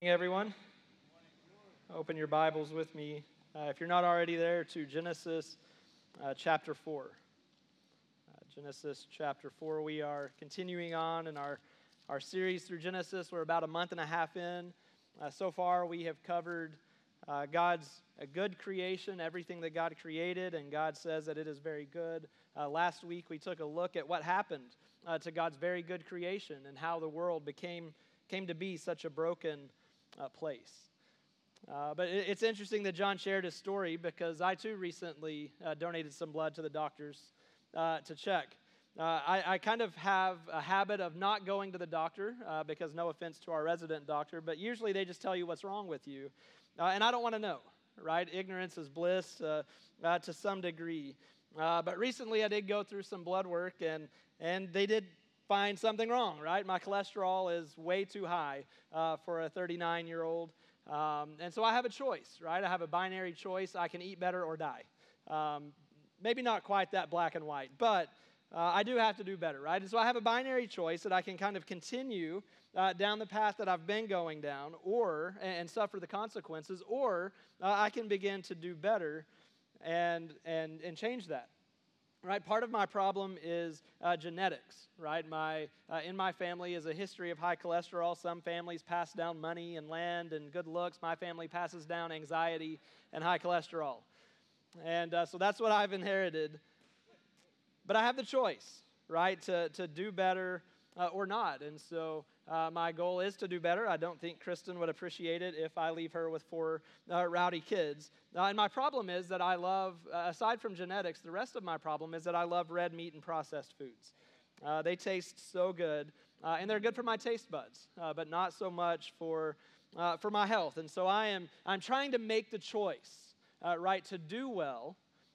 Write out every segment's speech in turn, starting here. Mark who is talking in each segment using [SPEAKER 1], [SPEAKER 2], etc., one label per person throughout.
[SPEAKER 1] Everyone. Open your Bibles with me, if you're not already there, to Genesis chapter 4. Genesis chapter 4. We are continuing on in our series through Genesis. We're about a month and a half in. So far, we have covered God's a good creation, everything that God created, and God says that it is very good. Last week, we took a look at what happened to God's very good creation and how the world came to be such a broken place. But it's interesting that John shared his story because I too recently donated some blood to the doctors to check. I kind of have a habit of not going to the doctor because no offense to our resident doctor, but usually they just tell you what's wrong with you. And I don't want to know, right? Ignorance is bliss to some degree. But recently I did go through some blood work and they did find something wrong, right? My cholesterol is way too high for a 39-year-old. And so I have a choice, right? I have a binary choice. I can eat better or die. Maybe not quite that black and white, but I do have to do better, right? And so I have a binary choice that I can kind of continue down the path that I've been going down and suffer the consequences, or I can begin to do better and change that. Right, part of my problem is genetics. Right, in my family is a history of high cholesterol. Some families pass down money and land and good looks. My family passes down anxiety and high cholesterol, and so that's what I've inherited. But I have the choice, right, to do better or not. And so my goal is to do better. I don't think Kristen would appreciate it if I leave her with four rowdy kids. And my problem is that I love, aside from genetics, the rest of my problem is that I love red meat and processed foods. They taste so good, and they're good for my taste buds, but not so much for my health. And so I'm trying to make the choice, right, to do well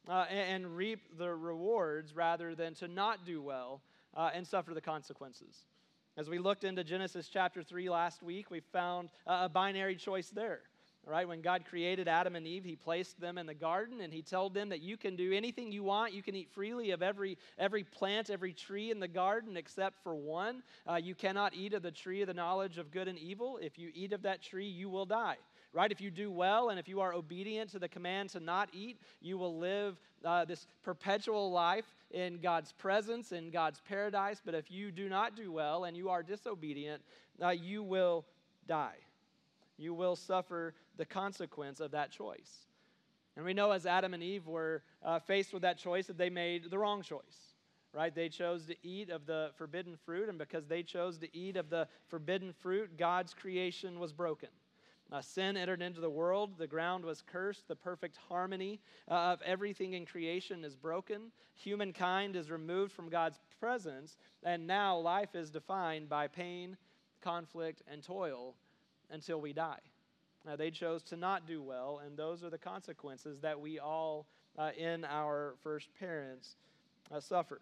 [SPEAKER 1] and reap the rewards rather than to not do well and suffer the consequences. As we looked into Genesis chapter 3 last week, we found a binary choice there. All right, when God created Adam and Eve, He placed them in the garden, and He told them that you can do anything you want. You can eat freely of every plant, every tree in the garden, except for one. You cannot eat of the tree of the knowledge of good and evil. If you eat of that tree, you will die. Right? If you do well and if you are obedient to the command to not eat, you will live this perpetual life in God's presence, in God's paradise. But if you do not do well and you are disobedient, you will die. You will suffer the consequence of that choice. And we know as Adam and Eve were faced with that choice that they made the wrong choice. Right? They chose to eat of the forbidden fruit, and because they chose to eat of the forbidden fruit, God's creation was broken. Sin entered into the world. The ground was cursed. The perfect harmony of everything in creation is broken. Humankind is removed from God's presence, and now life is defined by pain, conflict, and toil until we die. They chose to not do well, and those are the consequences that we all in our first parents suffer.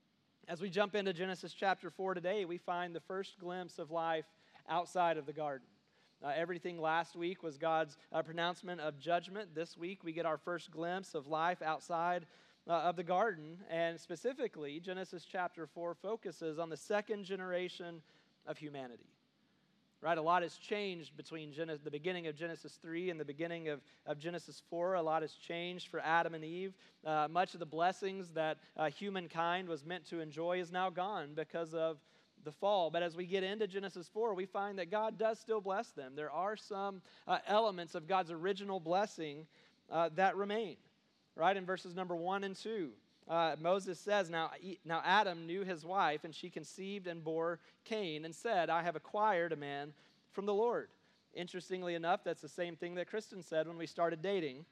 [SPEAKER 1] As we jump into Genesis chapter 4 today, we find the first glimpse of life outside of the garden. Everything last week was God's pronouncement of judgment. This week we get our first glimpse of life outside of the garden, and specifically Genesis chapter 4 focuses on the second generation of humanity. Right, a lot has changed between the beginning of Genesis 3 and the beginning of Genesis 4. A lot has changed for Adam and Eve. Much of the blessings that humankind was meant to enjoy is now gone because of the fall. But as we get into Genesis 4, we find that God does still bless them. There are some elements of God's original blessing that remain. Right, in verses number 1 and 2. Moses says, now Adam knew his wife, and she conceived and bore Cain, and said, I have acquired a man from the Lord. Interestingly enough, that's the same thing that Kristen said when we started dating.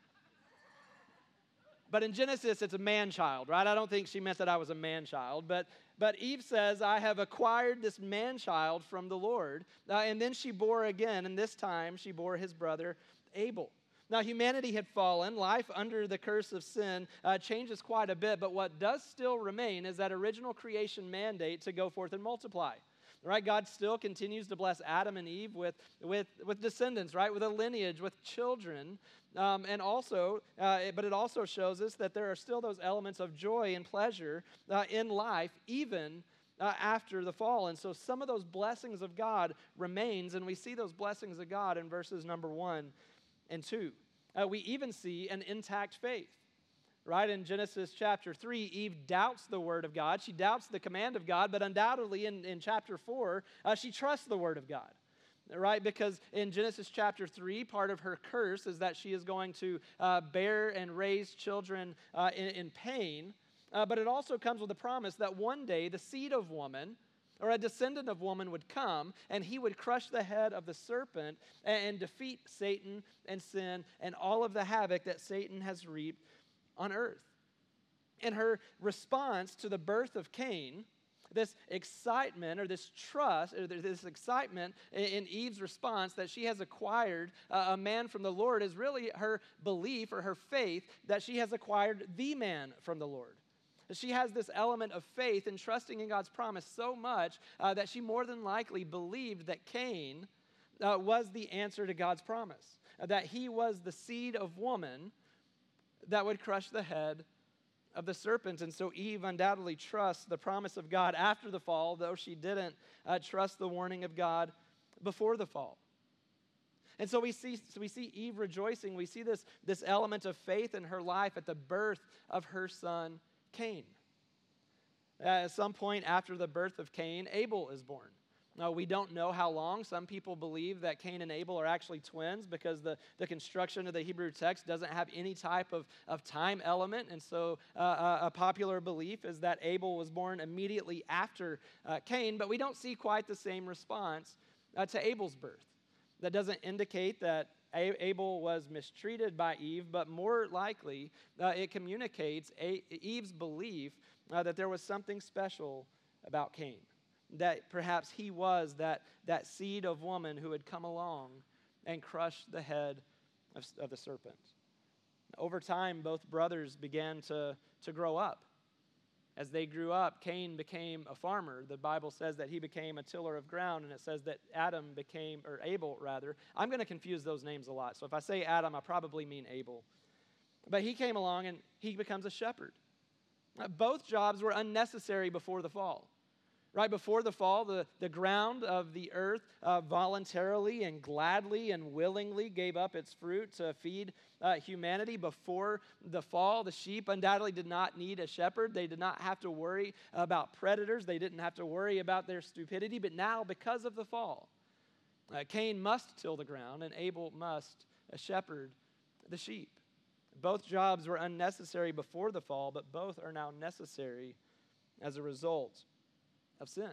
[SPEAKER 1] But in Genesis, it's a man-child, right? I don't think she meant that I was a man-child. But Eve says, I have acquired this man-child from the Lord. And then she bore again, and this time she bore his brother Abel. Now, humanity had fallen. Life under the curse of sin changes quite a bit. But what does still remain is that original creation mandate to go forth and multiply. Right? God still continues to bless Adam and Eve with descendants, right? With a lineage, with children. And also, but it also shows us that there are still those elements of joy and pleasure in life, even after the fall. And so some of those blessings of God remains, and we see those blessings of God in verses number 1 and 2. We even see an intact faith. Right in Genesis chapter 3, Eve doubts the word of God. She doubts the command of God, but undoubtedly in chapter 4, she trusts the word of God. Right? Because in Genesis chapter 3, part of her curse is that she is going to bear and raise children in pain. But it also comes with a promise that one day the seed of woman, or a descendant of woman, would come, and he would crush the head of the serpent and defeat Satan and sin and all of the havoc that Satan has reaped on earth. In her response to the birth of Cain, this excitement or this trust, or this excitement in Eve's response that she has acquired a man from the Lord is really her belief or her faith that she has acquired the man from the Lord. She has this element of faith and trusting in God's promise so much that she more than likely believed that Cain was the answer to God's promise, that he was the seed of woman that would crush the head of the serpent. And so Eve undoubtedly trusts the promise of God after the fall, though she didn't trust the warning of God before the fall. And so we see Eve rejoicing. We see this element of faith in her life at the birth of her son Cain. At some point after the birth of Cain, Abel is born. Now, we don't know how long. Some people believe that Cain and Abel are actually twins because the construction of the Hebrew text doesn't have any type of time element. And so a popular belief is that Abel was born immediately after Cain, but we don't see quite the same response to Abel's birth. That doesn't indicate that Abel was mistreated by Eve, but more likely it communicates Eve's belief that there was something special about Cain. That perhaps he was that seed of woman who had come along and crushed the head of the serpent. Over time, both brothers began to grow up. As they grew up, Cain became a farmer. The Bible says that he became a tiller of ground, and it says that Abel rather. I'm going to confuse those names a lot. So if I say Adam, I probably mean Abel. But he came along and he becomes a shepherd. Both jobs were unnecessary before the fall. Right before the fall, the ground of the earth voluntarily and gladly and willingly gave up its fruit to feed humanity. Before the fall, the sheep undoubtedly did not need a shepherd. They did not have to worry about predators. They didn't have to worry about their stupidity. But now, because of the fall, Cain must till the ground and Abel must shepherd the sheep. Both jobs were unnecessary before the fall, but both are now necessary as a result of sin.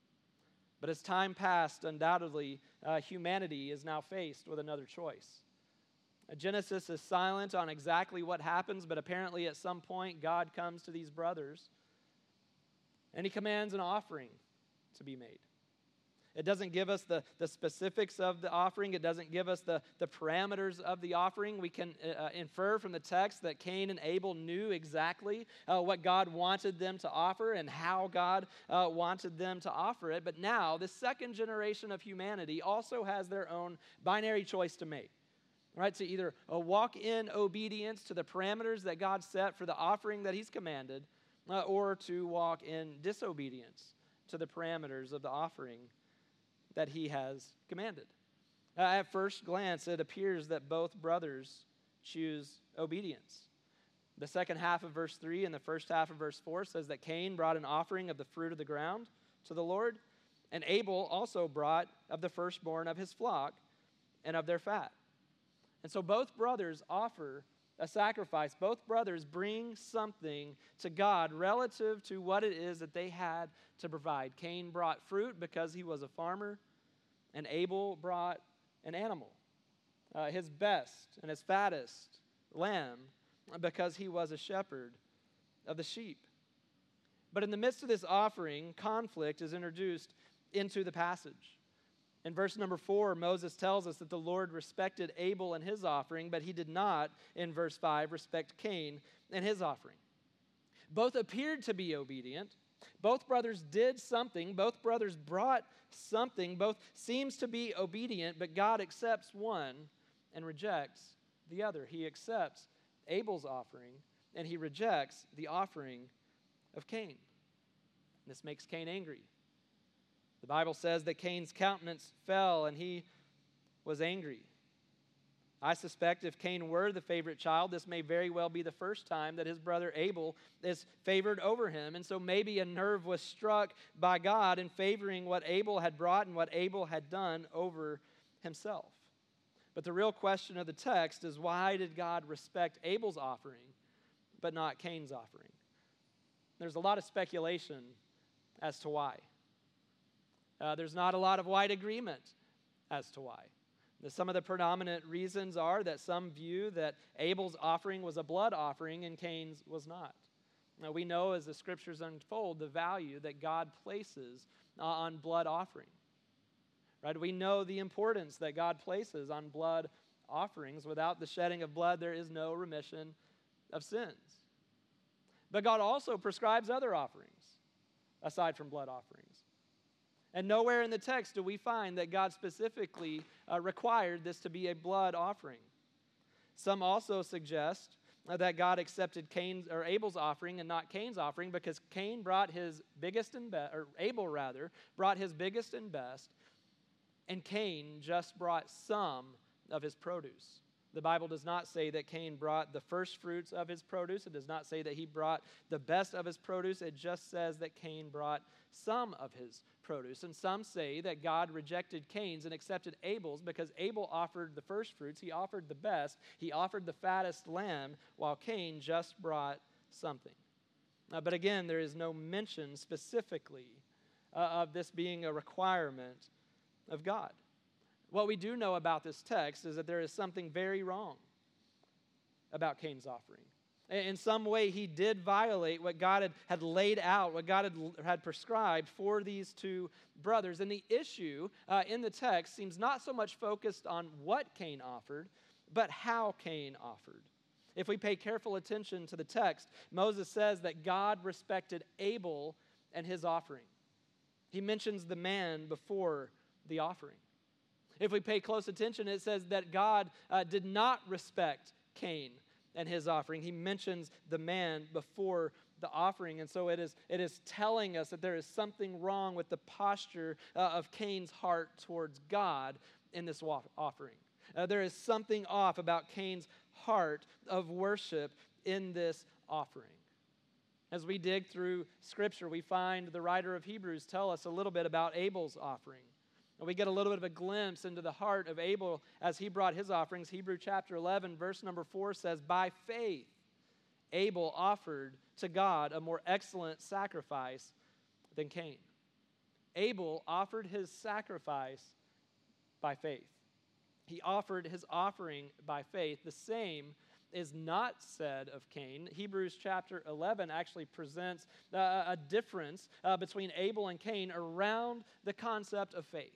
[SPEAKER 1] But as time passed, undoubtedly, humanity is now faced with another choice. Genesis is silent on exactly what happens, but apparently at some point God comes to these brothers and he commands an offering to be made. It doesn't give us the specifics of the offering. It doesn't give us the parameters of the offering. We can infer from the text that Cain and Abel knew exactly what God wanted them to offer and how God wanted them to offer it. But now, the second generation of humanity also has their own binary choice to make. Right, to either walk in obedience to the parameters that God set for the offering that he's commanded, or to walk in disobedience to the parameters of the offering that he has commanded. At first glance, it appears that both brothers choose obedience. The second half of verse 3 and the first half of verse 4 says that Cain brought an offering of the fruit of the ground to the Lord, and Abel also brought of the firstborn of his flock and of their fat. And so both brothers offer a sacrifice. Both brothers bring something to God relative to what it is that they had to provide. Cain brought fruit because he was a farmer, and Abel brought an animal, his best and his fattest lamb, because he was a shepherd of the sheep. But in the midst of this offering, conflict is introduced into the passage. In verse number 4, Moses tells us that the Lord respected Abel and his offering, but he did not, in verse 5, respect Cain and his offering. Both appeared to be obedient. Both brothers did something. Both brothers brought something. Both seems to be obedient, but God accepts one and rejects the other. He accepts Abel's offering, and he rejects the offering of Cain. This makes Cain angry. The Bible says that Cain's countenance fell and he was angry. I suspect if Cain were the favorite child, this may very well be the first time that his brother Abel is favored over him. And so maybe a nerve was struck by God in favoring what Abel had brought and what Abel had done over himself. But the real question of the text is, why did God respect Abel's offering but not Cain's offering? There's a lot of speculation as to why. There's not a lot of wide agreement as to why. Some of the predominant reasons are that some view that Abel's offering was a blood offering and Cain's was not. Now, we know as the scriptures unfold the value that God places on blood offering. Right? We know the importance that God places on blood offerings. Without the shedding of blood, there is no remission of sins. But God also prescribes other offerings aside from blood offerings. And nowhere in the text do we find that God specifically required this to be a blood offering. Some also suggest that God accepted Abel's offering and not Cain's offering because Cain brought his biggest and best, or Abel rather, brought his biggest and best, and Cain just brought some of his produce. The Bible does not say that Cain brought the first fruits of his produce. It does not say that he brought the best of his produce. It just says that Cain brought some of his produce. And some say that God rejected Cain's and accepted Abel's because Abel offered the first fruits. He offered the best. He offered the fattest lamb, while Cain just brought something. But again, there is no mention specifically of this being a requirement of God. What we do know about this text is that there is something very wrong about Cain's offering. In some way, he did violate what God had laid out, what God had prescribed for these two brothers. And the issue in the text seems not so much focused on what Cain offered, but how Cain offered. If we pay careful attention to the text, Moses says that God respected Abel and his offering. He mentions the man before the offering. If we pay close attention, it says that God did not respect Cain and his offering. He mentions the man before the offering. And so it is telling us that there is something wrong with the posture of Cain's heart towards God in this offering. There is something off about Cain's heart of worship in this offering. As we dig through Scripture, we find the writer of Hebrews tell us a little bit about Abel's offering. And we get a little bit of a glimpse into the heart of Abel as he brought his offerings. Hebrews chapter 11, verse number 4 says, "By faith, Abel offered to God a more excellent sacrifice than Cain." Abel offered his sacrifice by faith. He offered his offering by faith. The same is not said of Cain. Hebrews chapter 11 actually presents a difference between Abel and Cain around the concept of faith.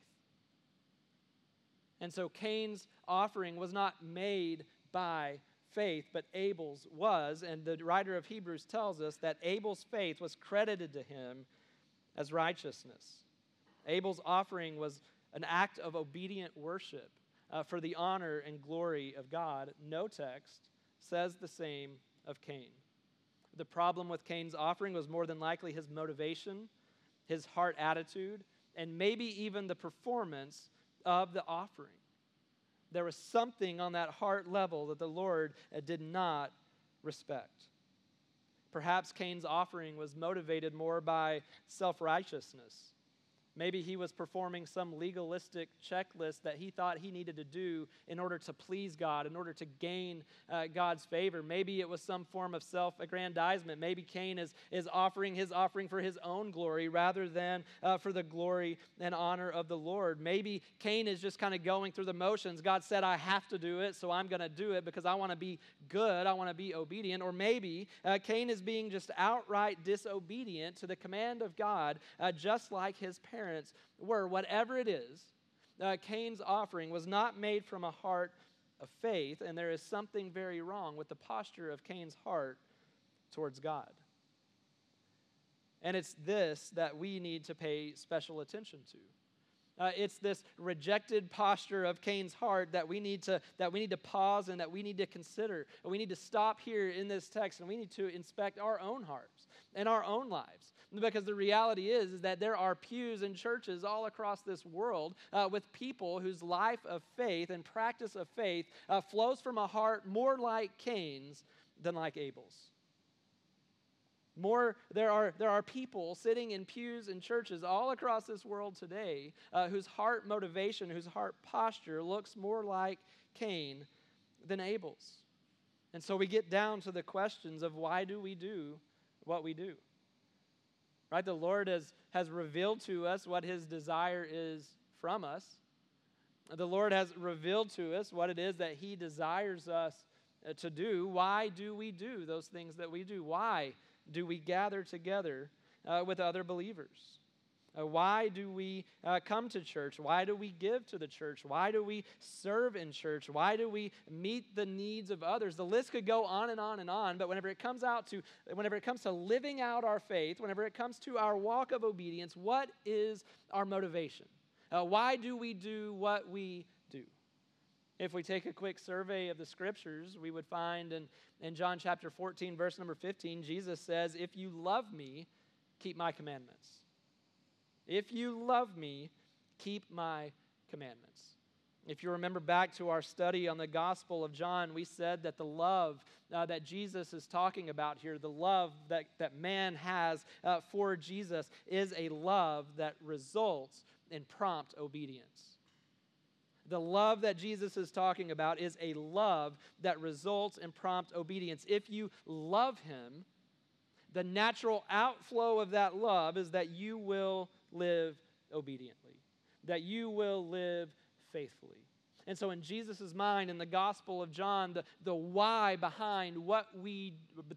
[SPEAKER 1] And so Cain's offering was not made by faith, but Abel's was. And the writer of Hebrews tells us that Abel's faith was credited to him as righteousness. Abel's offering was an act of obedient worship for the honor and glory of God. No text says the same of Cain. The problem with Cain's offering was more than likely his motivation, his heart attitude, and maybe even the performance of the offering. There was something on that heart level that the Lord did not respect. Perhaps Cain's offering was motivated more by self-righteousness. Maybe he was performing some legalistic checklist that he thought he needed to do in order to please God, in order to gain God's favor. Maybe it was some form of self-aggrandizement. Maybe Cain is offering his offering for his own glory rather than for the glory and honor of the Lord. Maybe Cain is just kind of going through the motions. God said, I have to do it, so I'm going to do it because I want to be good. I want to be obedient. Or maybe Cain is being just outright disobedient to the command of God, just like his parents were. Whatever it is, Cain's offering was not made from a heart of faith, and there is something very wrong with the posture of Cain's heart towards God. And it's this that we need to pay special attention to. It's this rejected posture of Cain's heart that we need to pause and that we need to consider. And we need to stop here in this text and we need to inspect our own hearts and our own lives. Because the reality is that there are pews in churches all across this world with people whose life of faith and practice of faith flows from a heart more like Cain's than like Abel's. There are people sitting in pews in churches all across this world today whose heart motivation, whose heart posture looks more like Cain than Abel's. And so we get down to the questions of why do we do what we do? Right? The Lord has revealed to us what His desire is from us. The Lord has revealed to us what it is that He desires us to do. Why do we do those things that we do? Why do we gather together with other believers? Why do we come to church? Why do we give to the church? Why do we serve in church? Why do we meet the needs of others? The list could go on and on and on, but whenever it comes to living out our faith, whenever it comes to our walk of obedience, what is our motivation? Why do we do what we do? If we take a quick survey of the scriptures, we would find in John chapter 14, verse number 15, Jesus says, "If you love me, keep my commandments." If you love me, keep my commandments. If you remember back to our study on the Gospel of John, we said that the love that Jesus is talking about here, the love that man has for Jesus, is a love that results in prompt obedience. The love that Jesus is talking about is a love that results in prompt obedience. If you love Him, the natural outflow of that love is that you will live obediently, that you will live faithfully. And so in Jesus' mind, in the Gospel of John, the why behind what we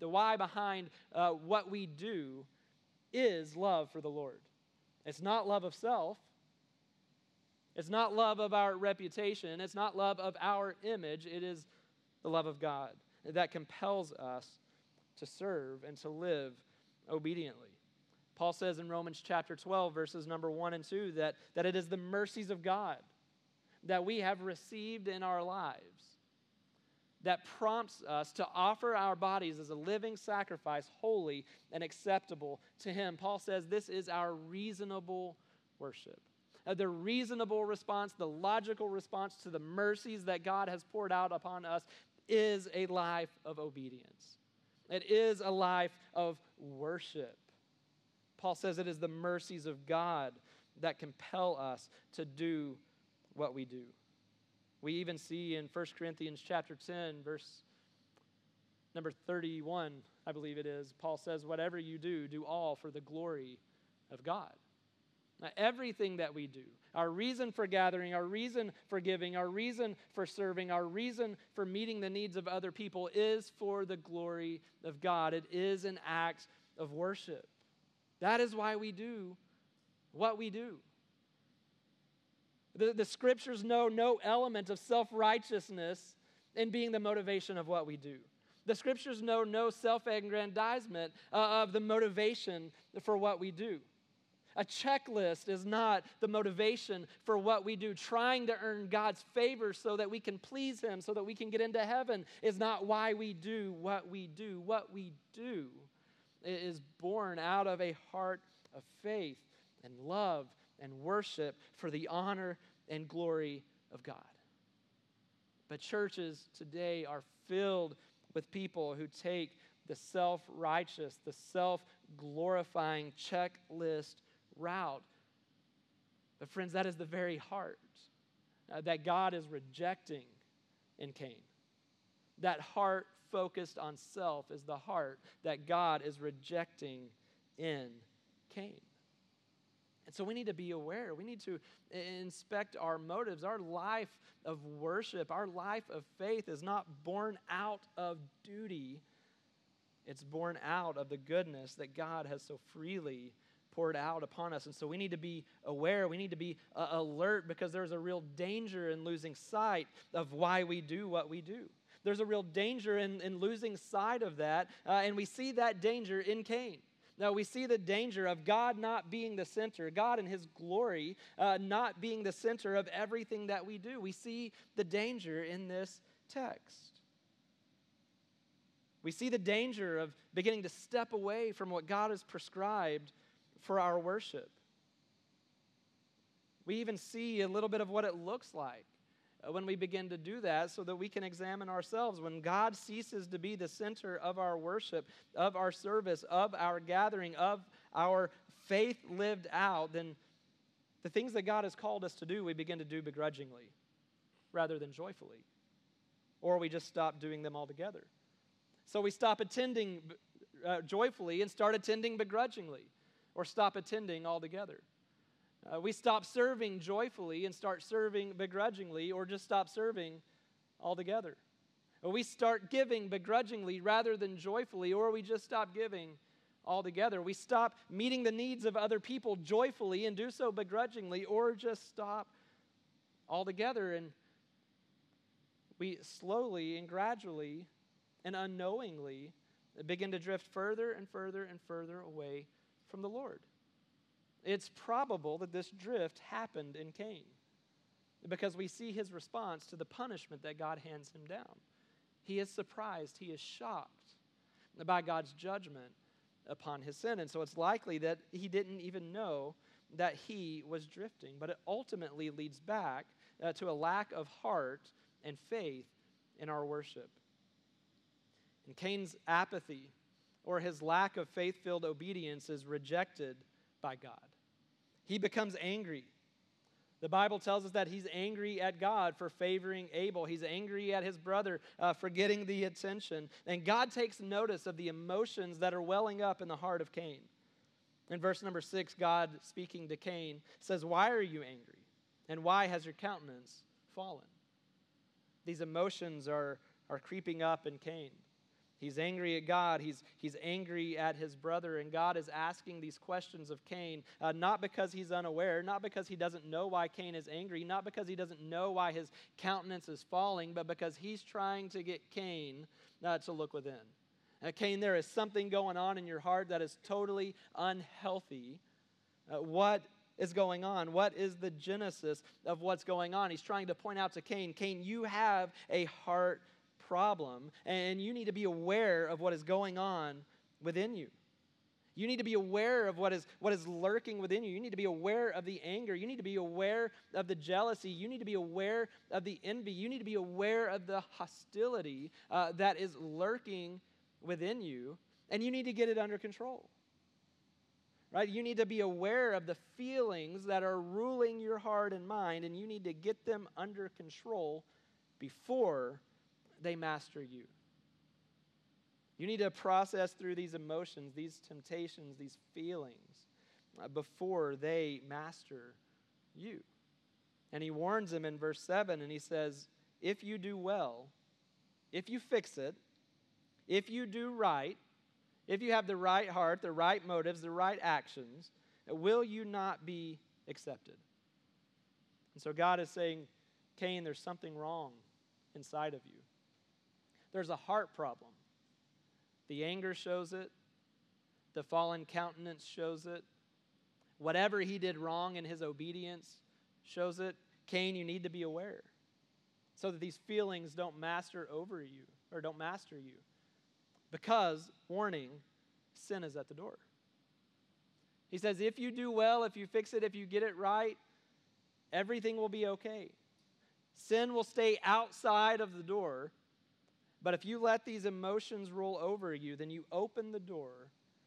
[SPEAKER 1] do is love for the Lord. It's not love of self. It's not love of our reputation. It's not love of our image. It is the love of God that compels us to serve and to live obediently. Paul says in Romans chapter 12, verses number 1 and 2, that it is the mercies of God that we have received in our lives that prompts us to offer our bodies as a living sacrifice, holy and acceptable to Him. Paul says this is our reasonable worship. The reasonable response, the logical response to the mercies that God has poured out upon us is a life of obedience. It is a life of worship. Paul says it is the mercies of God that compel us to do what we do. We even see in 1 Corinthians chapter 10, verse number 31, I believe it is, Paul says, "Whatever you do, do all for the glory of God." Now, everything that we do, our reason for gathering, our reason for giving, our reason for serving, our reason for meeting the needs of other people is for the glory of God. It is an act of worship. That is why we do what we do. The scriptures know no element of self-righteousness in being the motivation of what we do. The scriptures know no self-aggrandizement of the motivation for what we do. A checklist is not the motivation for what we do. Trying to earn God's favor so that we can please Him, so that we can get into heaven, is not why we do what we do. What we do is born out of a heart of faith and love and worship for the honor and glory of God. But churches today are filled with people who take the self-righteous, the self-glorifying checklist route. But friends, that is the very heart that God is rejecting in Cain. That heart focused on self is the heart that God is rejecting in Cain. And so we need to be aware. We need to inspect our motives. Our life of worship, our life of faith is not born out of duty. It's born out of the goodness that God has so freely poured out upon us. And so we need to be aware. We need to be alert, because there's a real danger in losing sight of why we do what we do. There's a real danger in losing sight of that, and we see that danger in Cain. Now, we see the danger of God not being the center, God in His glory not being the center of everything that we do. We see the danger in this text. We see the danger of beginning to step away from what God has prescribed for our worship. We even see a little bit of what it looks like when we begin to do that so that we can examine ourselves. When God ceases to be the center of our worship, of our service, of our gathering, of our faith lived out, then the things that God has called us to do, we begin to do begrudgingly rather than joyfully. Or we just stop doing them altogether. So we stop attending joyfully and start attending begrudgingly, or stop attending altogether. We stop serving joyfully and start serving begrudgingly, or just stop serving altogether. Or we start giving begrudgingly rather than joyfully, or we just stop giving altogether. We stop meeting the needs of other people joyfully and do so begrudgingly, or just stop altogether. And we slowly and gradually and unknowingly begin to drift further and further and further away from the Lord. It's probable that this drift happened in Cain because we see his response to the punishment that God hands him down. He is surprised, he is shocked by God's judgment upon his sin. And so it's likely that he didn't even know that he was drifting. But it ultimately leads back to a lack of heart and faith in our worship. And Cain's apathy or his lack of faith-filled obedience is rejected by God. He becomes angry. The Bible tells us that he's angry at God for favoring Abel. He's angry at his brother for getting the attention. And God takes notice of the emotions that are welling up in the heart of Cain. In verse number 6, God, speaking to Cain, says, "Why are you angry? And why has your countenance fallen?" These emotions are creeping up in Cain. He's angry at God. He's angry at his brother. And God is asking these questions of Cain, not because he's unaware, not because he doesn't know why Cain is angry, not because he doesn't know why his countenance is falling, but because he's trying to get Cain to look within. Cain, there is something going on in your heart that is totally unhealthy. What is going on? What is the genesis of what's going on? He's trying to point out to Cain, Cain, you have a heart problem, and you need to be aware of what is going on within you. You need to be aware of what is lurking within you. You need to be aware of the anger. You need to be aware of the jealousy. You need to be aware of the envy. You need to be aware of the hostility that is lurking within you, and you need to get it under control. Right? You need to be aware of the feelings that are ruling your heart and mind, and you need to get them under control before they master you. You need to process through these emotions, these temptations, these feelings before they master you. And he warns him in verse 7, and he says, if you do well, if you fix it, if you do right, if you have the right heart, the right motives, the right actions, will you not be accepted? And so God is saying, Cain, there's something wrong inside of you. There's a heart problem. The anger shows it. The fallen countenance shows it. Whatever he did wrong in his obedience shows it. Cain, you need to be aware so that these feelings don't master over you or don't master you. Because, warning, sin is at the door. He says, if you do well, if you fix it, if you get it right, everything will be okay. Sin will stay outside of the door. But if you let these emotions roll over you, then you open the door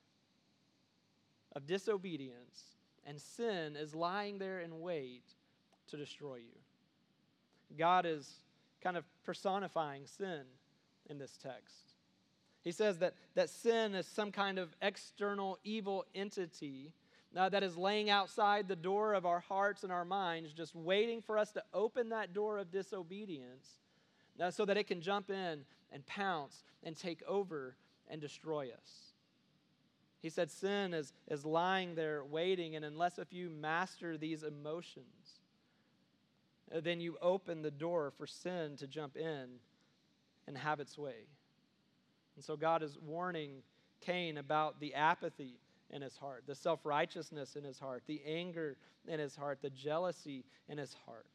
[SPEAKER 1] of disobedience, and sin is lying there in wait to destroy you. God is kind of personifying sin in this text. He says that sin is some kind of external evil entity that is laying outside the door of our hearts and our minds, just waiting for us to open that door of disobedience so that it can jump in and pounce and take over and destroy us. He said sin is lying there waiting, and unless if you master these emotions, then you open the door for sin to jump in and have its way. And so God is warning Cain about the apathy in his heart, the self-righteousness in his heart, the anger in his heart, the jealousy in his heart.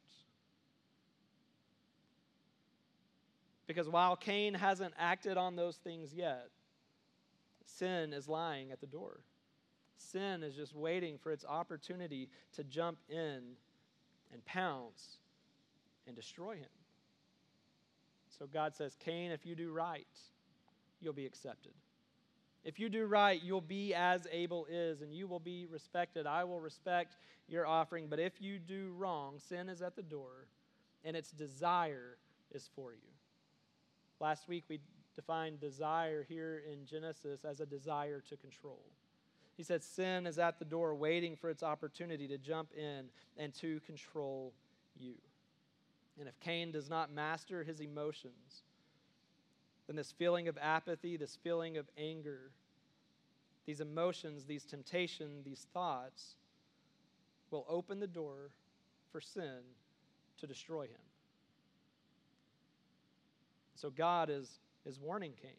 [SPEAKER 1] Because while Cain hasn't acted on those things yet, sin is lying at the door. Sin is just waiting for its opportunity to jump in and pounce and destroy him. So God says, Cain, if you do right, you'll be accepted. If you do right, you'll be as Abel is, and you will be respected. I will respect your offering. But if you do wrong, sin is at the door, and its desire is for you. Last week, we defined desire here in Genesis as a desire to control. He said sin is at the door waiting for its opportunity to jump in and to control you. And if Cain does not master his emotions, then this feeling of apathy, this feeling of anger, these emotions, these temptations, these thoughts will open the door for sin to destroy him. So God is warning Cain.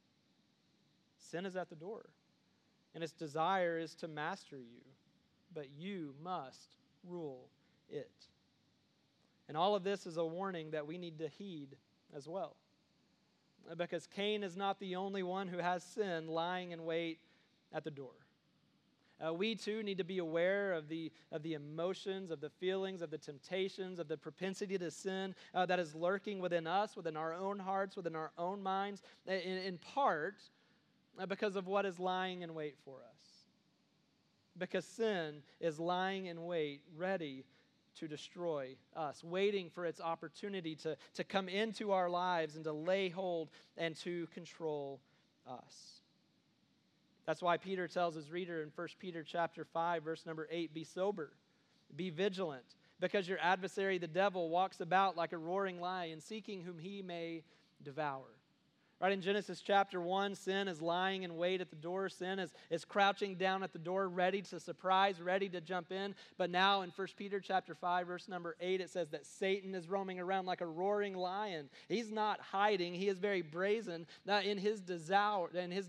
[SPEAKER 1] Sin is at the door, and its desire is to master you, but you must rule it. And all of this is a warning that we need to heed as well. Because Cain is not the only one who has sin lying in wait at the door. We too need to be aware of the emotions, of the feelings, of the temptations, of the propensity to sin that is lurking within us, within our own hearts, within our own minds, in part because of what is lying in wait for us. Because sin is lying in wait, ready to destroy us, waiting for its opportunity to come into our lives and to lay hold and to control us. That's why Peter tells his reader in 1 Peter chapter 5, verse number 8, be sober, be vigilant, because your adversary, the devil, walks about like a roaring lion, seeking whom he may devour. Right in Genesis chapter 1, sin is lying in wait at the door. Sin is crouching down at the door, ready to surprise, ready to jump in. But now in 1 Peter chapter 5, verse number 8, it says that Satan is roaming around like a roaring lion. He's not hiding. He is very brazen in his desire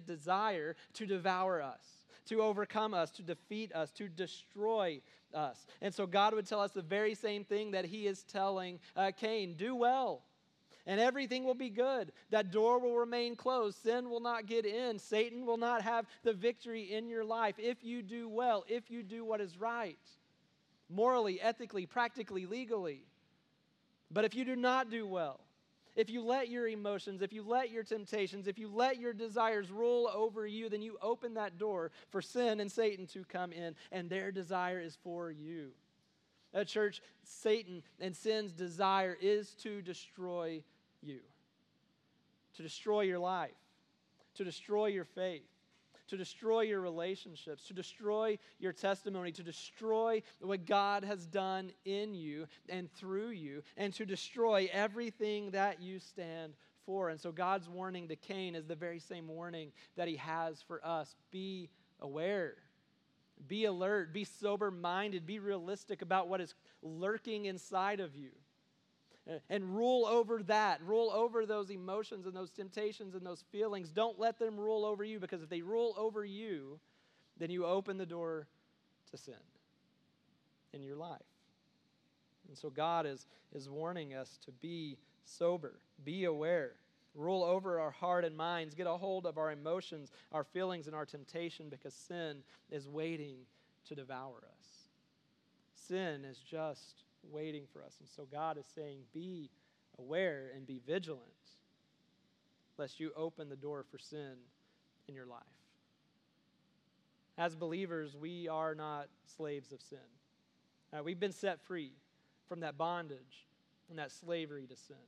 [SPEAKER 1] to devour us, to overcome us, to defeat us, to destroy us. And so God would tell us the very same thing that he is telling Cain, do well, and everything will be good. That door will remain closed. Sin will not get in. Satan will not have the victory in your life if you do well, if you do what is right, morally, ethically, practically, legally. But if you do not do well, if you let your emotions, if you let your temptations, if you let your desires rule over you, then you open that door for sin and Satan to come in, and their desire is for you. Church, Satan and sin's desire is to destroy you, to destroy your life, to destroy your faith, to destroy your relationships, to destroy your testimony, to destroy what God has done in you and through you, and to destroy everything that you stand for. And so God's warning to Cain is the very same warning that he has for us. Be aware. Be alert, be sober-minded, be realistic about what is lurking inside of you. And rule over that. Rule over those emotions and those temptations and those feelings. Don't let them rule over you, because if they rule over you, then you open the door to sin in your life. And so God is warning us to be sober, be aware. Rule over our heart and minds. Get a hold of our emotions, our feelings, and our temptation, because sin is waiting to devour us. Sin is just waiting for us. And so God is saying, be aware and be vigilant, lest you open the door for sin in your life. As believers, we are not slaves of sin. We've been set free from that bondage and that slavery to sin.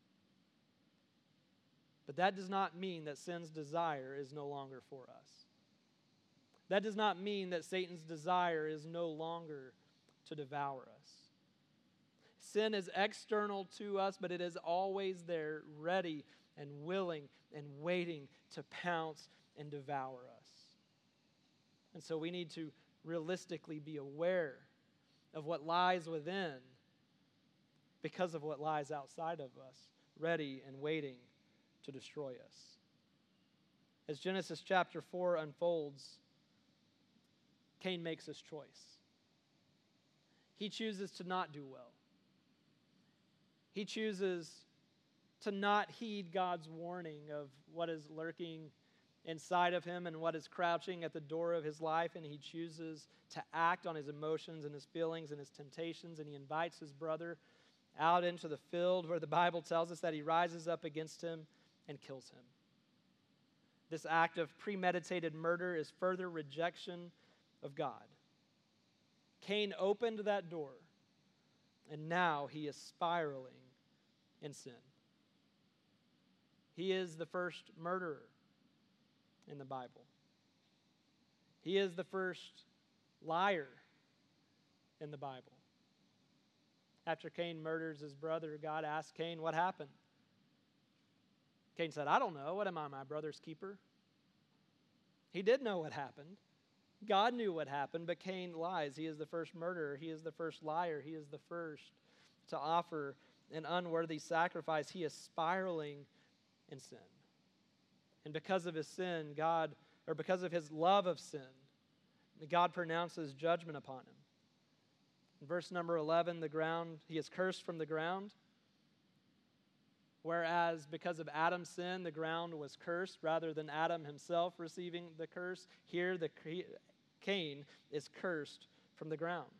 [SPEAKER 1] But that does not mean that sin's desire is no longer for us. That does not mean that Satan's desire is no longer to devour us. Sin is external to us, but it is always there, ready and willing and waiting to pounce and devour us. And so we need to realistically be aware of what lies within because of what lies outside of us, ready and waiting to destroy us. As Genesis chapter 4 unfolds, Cain makes his choice. He chooses to not do well. He chooses to not heed God's warning of what is lurking inside of him and what is crouching at the door of his life, and he chooses to act on his emotions and his feelings and his temptations, and he invites his brother out into the field where the Bible tells us that he rises up against him and kills him. This act of premeditated murder is further rejection of God. Cain opened that door, and now he is spiraling in sin. He is the first murderer in the Bible. He is the first liar in the Bible. After Cain murders his brother, God asks Cain, "What happened?" Cain said, "I don't know. What am I, my brother's keeper?" He did know what happened. God knew what happened, but Cain lies. He is the first murderer. He is the first liar. He is the first to offer an unworthy sacrifice. He is spiraling in sin. And because of his sin, because of his love of sin, God pronounces judgment upon him. In verse number 11, he is cursed from the ground. Whereas because of Adam's sin, the ground was cursed rather than Adam himself receiving the curse. Here, Cain is cursed from the ground.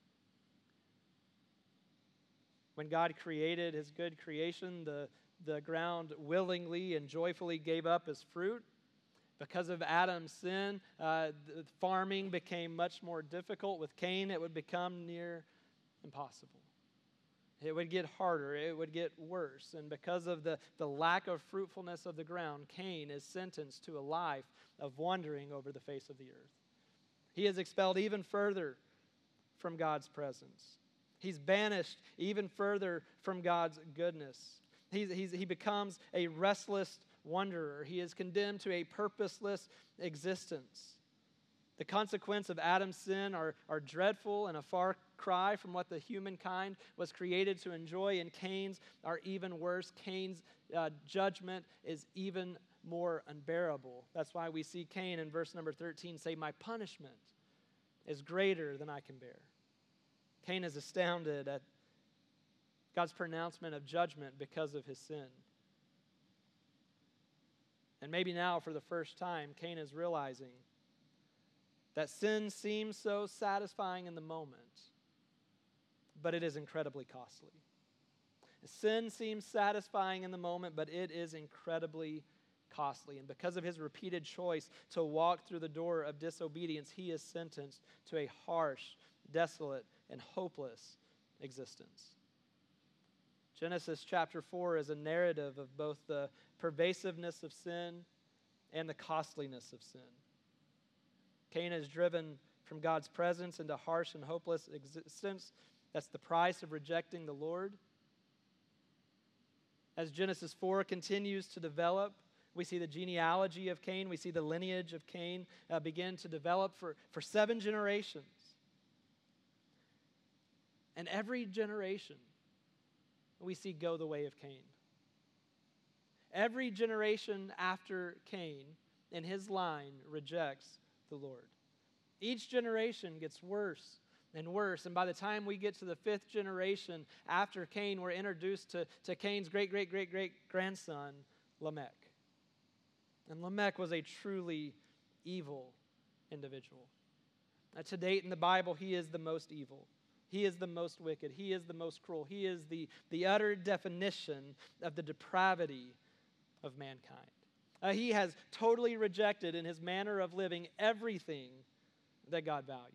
[SPEAKER 1] When God created his good creation, the ground willingly and joyfully gave up his fruit. Because of Adam's sin, farming became much more difficult. With Cain, it would become near impossible. It would get harder. It would get worse. And because of the lack of fruitfulness of the ground, Cain is sentenced to a life of wandering over the face of the earth. He is expelled even further from God's presence. He's banished even further from God's goodness. He becomes a restless wanderer. He is condemned to a purposeless existence. The consequences of Adam's sin are dreadful and a far cry from what the humankind was created to enjoy, and Cain's are even worse. Cain's judgment is even more unbearable. That's why we see Cain in verse number 13 say, "My punishment is greater than I can bear." Cain is astounded at God's pronouncement of judgment because of his sin. And maybe now, for the first time, Cain is realizing that sin seems so satisfying in the moment, but it is incredibly costly. Sin seems satisfying in the moment, but it is incredibly costly. And because of his repeated choice to walk through the door of disobedience, he is sentenced to a harsh, desolate, and hopeless existence. Genesis chapter 4 is a narrative of both the pervasiveness of sin and the costliness of sin. Cain is driven from God's presence into harsh and hopeless existence. That's the price of rejecting the Lord. As Genesis 4 continues to develop, we see the genealogy of Cain, we see the lineage of Cain begin to develop for 7 generations. And every generation we see go the way of Cain. Every generation after Cain in his line rejects the Lord. Each generation gets worse and worse, and by the time we get to the 5th generation after Cain, we're introduced to Cain's great-great-great-great-grandson, Lamech. And Lamech was a truly evil individual. To date in the Bible, he is the most evil. He is the most wicked. He is the most cruel. He is the utter definition of the depravity of mankind. He has totally rejected in his manner of living everything that God values.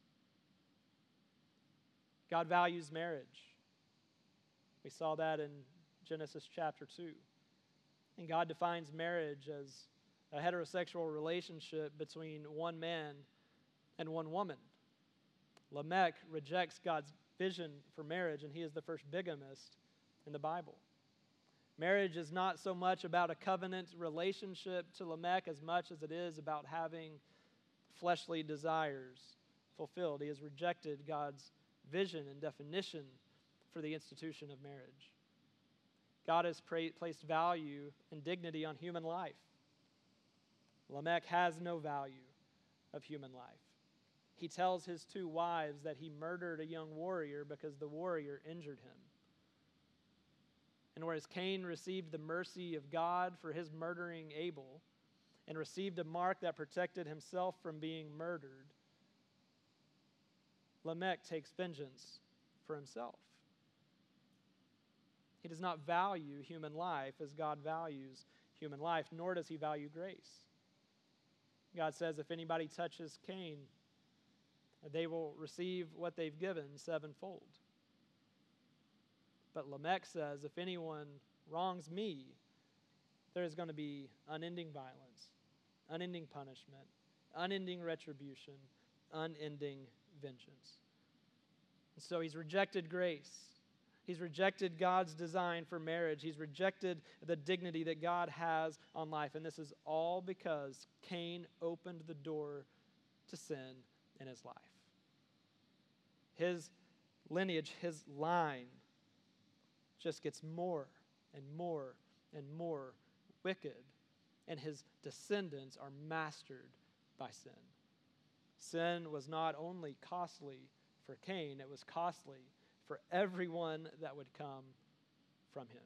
[SPEAKER 1] God values marriage. We saw that in Genesis chapter 2. And God defines marriage as a heterosexual relationship between one man and one woman. Lamech rejects God's vision for marriage, and he is the first bigamist in the Bible. Marriage is not so much about a covenant relationship to Lamech as much as it is about having fleshly desires fulfilled. He has rejected God's vision and definition for the institution of marriage. God has placed value and dignity on human life. Lamech has no value of human life. He tells his 2 wives that he murdered a young warrior because the warrior injured him. And whereas Cain received the mercy of God for his murdering Abel, and received a mark that protected himself from being murdered, Lamech takes vengeance for himself. He does not value human life as God values human life, nor does he value grace. God says if anybody touches Cain, they will receive what they've given sevenfold. But Lamech says if anyone wrongs me, there is going to be unending violence, unending punishment, unending retribution, unending vengeance. And so he's rejected grace. He's rejected God's design for marriage. He's rejected the dignity that God has on life. And this is all because Cain opened the door to sin in his life. His lineage, his line, just gets more and more and more wicked. And his descendants are mastered by sin. Sin was not only costly for Cain, it was costly for everyone that would come from him.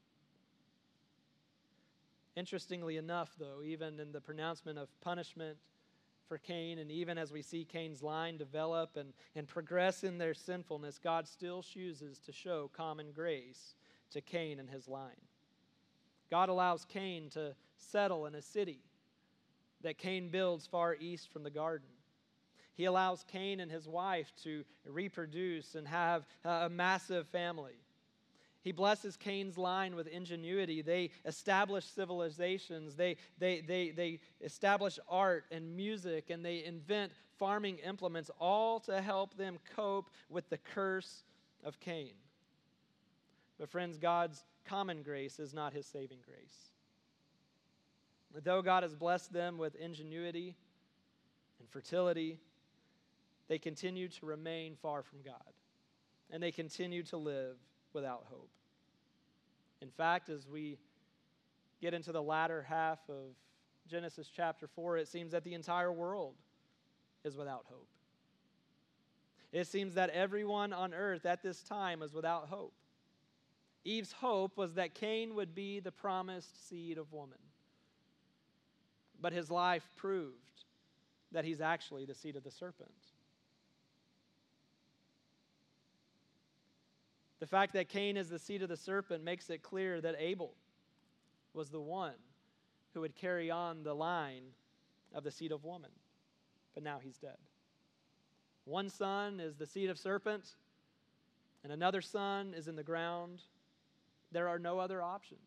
[SPEAKER 1] Interestingly enough, though, even in the pronouncement of punishment for Cain, and even as we see Cain's line develop and progress in their sinfulness, God still chooses to show common grace to Cain and his line. God allows Cain to settle in a city that Cain builds far east from the garden. He allows Cain and his wife to reproduce and have a massive family. He blesses Cain's line with ingenuity. They establish civilizations. They establish art and music, and they invent farming implements, all to help them cope with the curse of Cain. But friends, God's common grace is not his saving grace. Though God has blessed them with ingenuity and fertility, they continue to remain far from God, and they continue to live without hope. In fact, as we get into the latter half of Genesis chapter 4, it seems that the entire world is without hope. It seems that everyone on earth at this time is without hope. Eve's hope was that Cain would be the promised seed of woman. But his life proved that he's actually the seed of the serpent. The fact that Cain is the seed of the serpent makes it clear that Abel was the one who would carry on the line of the seed of woman. But now he's dead. One son is the seed of serpent, and another son is in the ground. There are no other options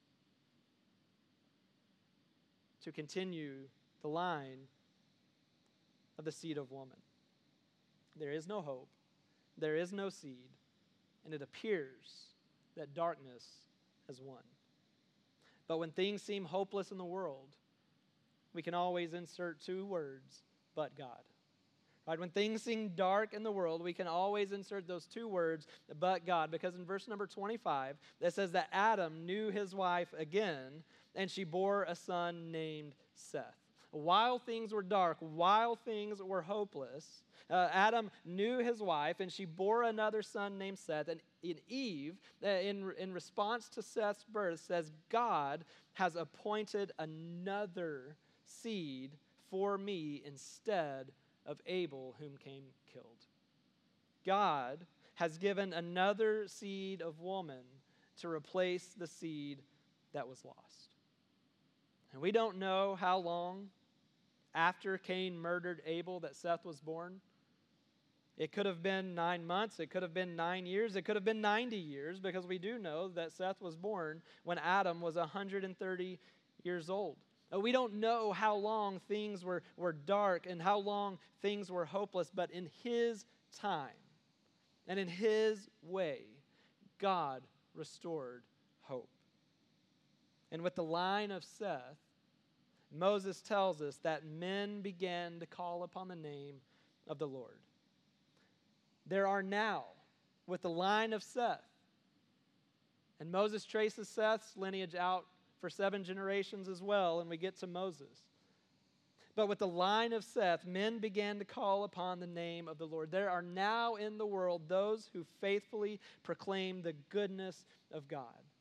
[SPEAKER 1] to continue the line of the seed of woman. There is no hope. There is no seed. And it appears that darkness has won. But when things seem hopeless in the world, we can always insert two words, but God. Right? When things seem dark in the world, we can always insert those two words, but God. Because in verse number 25, it says that Adam knew his wife again, and she bore a son named Seth. While things were dark, while things were hopeless, Adam knew his wife, and she bore another son named Seth. And Eve, in response to Seth's birth, says, God has appointed another seed for me instead of Abel, whom Cain killed. God has given another seed of woman to replace the seed that was lost. And we don't know how long after Cain murdered Abel that Seth was born. It could have been 9 months. It could have been 9 years. It could have been 90 years, because we do know that Seth was born when Adam was 130 years old. We don't know how long things were dark and how long things were hopeless, but in his time and in his way, God restored hope. And with the line of Seth, Moses tells us that men began to call upon the name of the Lord. There are now, with the line of Seth, and Moses traces Seth's lineage out for 7 generations as well, and we get to Moses. But with the line of Seth, men began to call upon the name of the Lord. There are now in the world those who faithfully proclaim the goodness of God.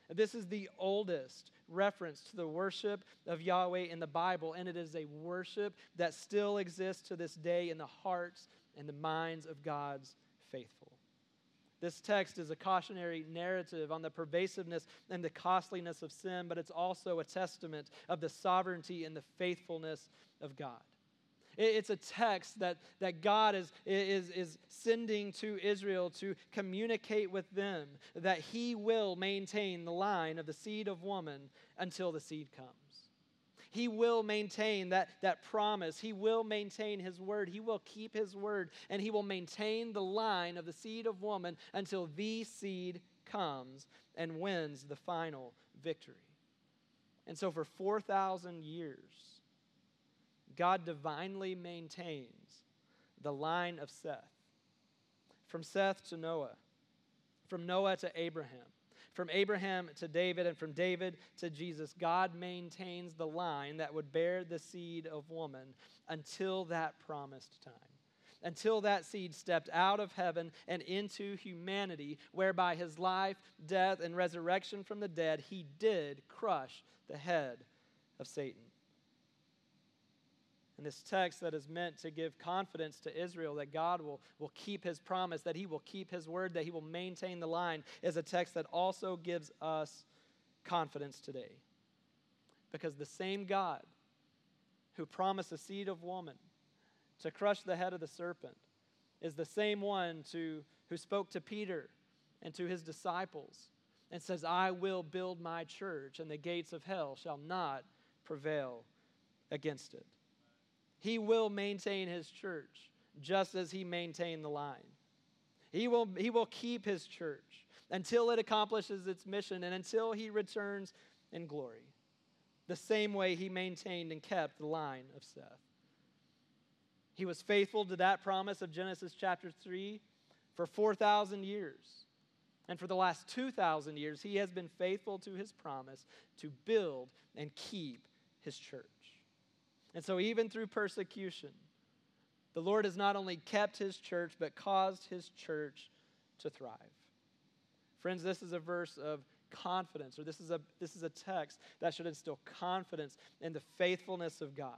[SPEAKER 1] This is the oldest reference to the worship of Yahweh in the Bible, and it is a worship that still exists to this day in the hearts and the minds of God's faithful. This text is a cautionary narrative on the pervasiveness and the costliness of sin, but it's also a testament of the sovereignty and the faithfulness of God. It's a text that God is sending to Israel to communicate with them that He will maintain the line of the seed of woman until the seed comes. He will maintain that promise. He will maintain His word. He will keep His word, and He will maintain the line of the seed of woman until the seed comes and wins the final victory. And so for 4,000 years, God divinely maintains the line of Seth. From Seth to Noah, from Noah to Abraham, from Abraham to David, and from David to Jesus, God maintains the line that would bear the seed of woman until that promised time. Until that seed stepped out of heaven and into humanity, whereby His life, death, and resurrection from the dead, He did crush the head of Satan. And this text that is meant to give confidence to Israel that God will keep His promise, that He will keep His word, that He will maintain the line, is a text that also gives us confidence today. Because the same God who promised the seed of woman to crush the head of the serpent is the same one who spoke to Peter and to his disciples and says, I will build my church, and the gates of hell shall not prevail against it. He will maintain His church just as He maintained the line. He will keep His church until it accomplishes its mission and until He returns in glory, the same way He maintained and kept the line of Seth. He was faithful to that promise of Genesis chapter 3 for 4,000 years. And for the last 2,000 years, He has been faithful to His promise to build and keep His church. And so even through persecution, the Lord has not only kept His church, but caused His church to thrive. Friends, this is a verse of confidence, or this is a text that should instill confidence in the faithfulness of God.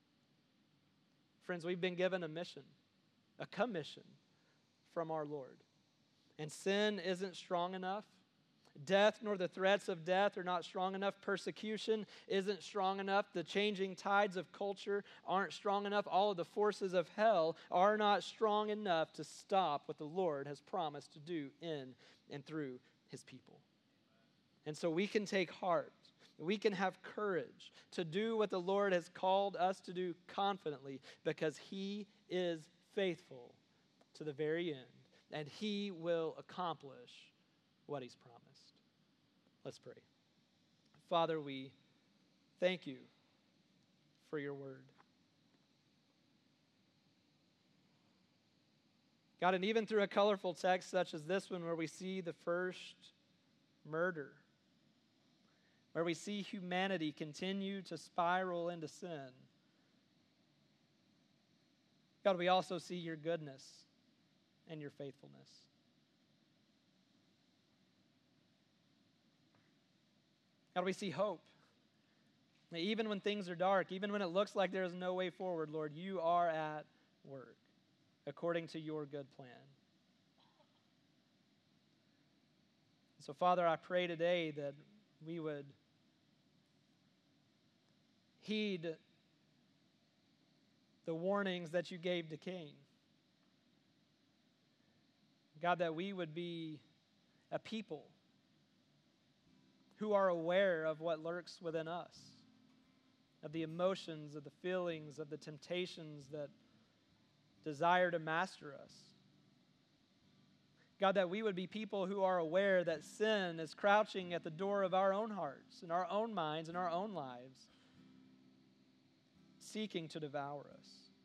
[SPEAKER 1] Friends, we've been given a mission, a commission from our Lord. And sin isn't strong enough. Death nor the threats of death are not strong enough. Persecution isn't strong enough. The changing tides of culture aren't strong enough. All of the forces of hell are not strong enough to stop what the Lord has promised to do in and through His people. And so we can take heart. We can have courage to do what the Lord has called us to do confidently, because He is faithful to the very end, and He will accomplish what He's promised. Let's pray. Father, we thank You for Your word. God, and even through a colorful text such as this one, where we see the first murder, where we see humanity continue to spiral into sin, God, we also see Your goodness and Your faithfulness. God, we see hope. Even when things are dark, even when it looks like there is no way forward, Lord, You are at work according to Your good plan. So, Father, I pray today that we would heed the warnings that You gave to Cain. God, that we would be a people who are aware of what lurks within us, of the emotions, of the feelings, of the temptations that desire to master us. God, that we would be people who are aware that sin is crouching at the door of our own hearts and our own minds and our own lives, seeking to devour us.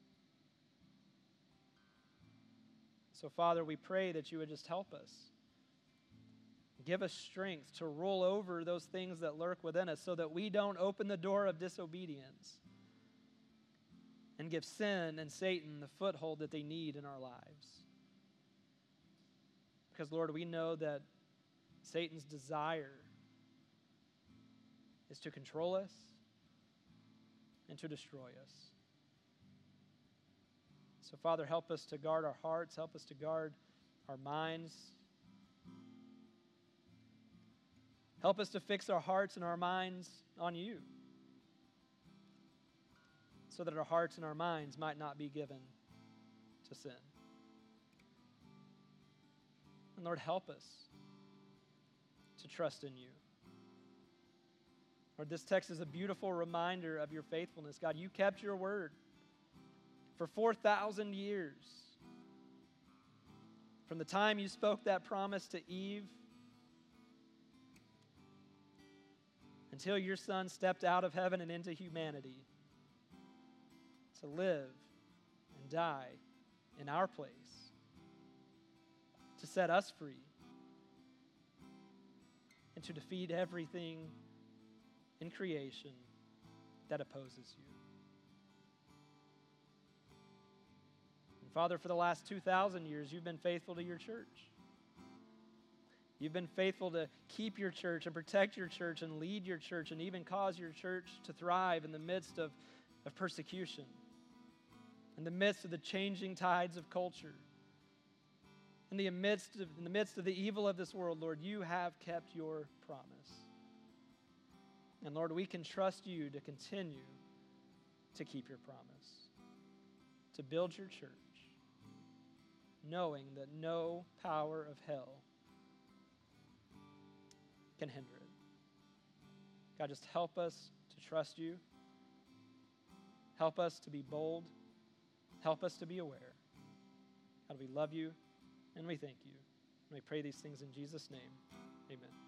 [SPEAKER 1] So, Father, we pray that You would just help us. Give us strength to roll over those things that lurk within us so that we don't open the door of disobedience and give sin and Satan the foothold that they need in our lives. Because, Lord, we know that Satan's desire is to control us and to destroy us. So, Father, help us to guard our hearts. Help us to guard our minds. Help us to fix our hearts and our minds on you, so that our hearts and our minds might not be given to sin. And Lord, help us to trust in you. Lord, this text is a beautiful reminder of your faithfulness. God, you kept your word for 4,000 years. From the time you spoke that promise to Eve until your Son stepped out of heaven and into humanity to live and die in our place, to set us free, and to defeat everything in creation that opposes you. And Father, for the last 2,000 years, you've been faithful to your church. You've been faithful to keep your church and protect your church and lead your church and even cause your church to thrive in the midst of persecution, in the midst of the changing tides of culture, in the midst of the evil of this world. Lord, you have kept your promise. And Lord, we can trust you to continue to keep your promise, to build your church, knowing that no power of hell can hinder it. God, just help us to trust you. Help us to be bold. Help us to be aware. God, we love you and we thank you. And we pray these things in Jesus' name. Amen.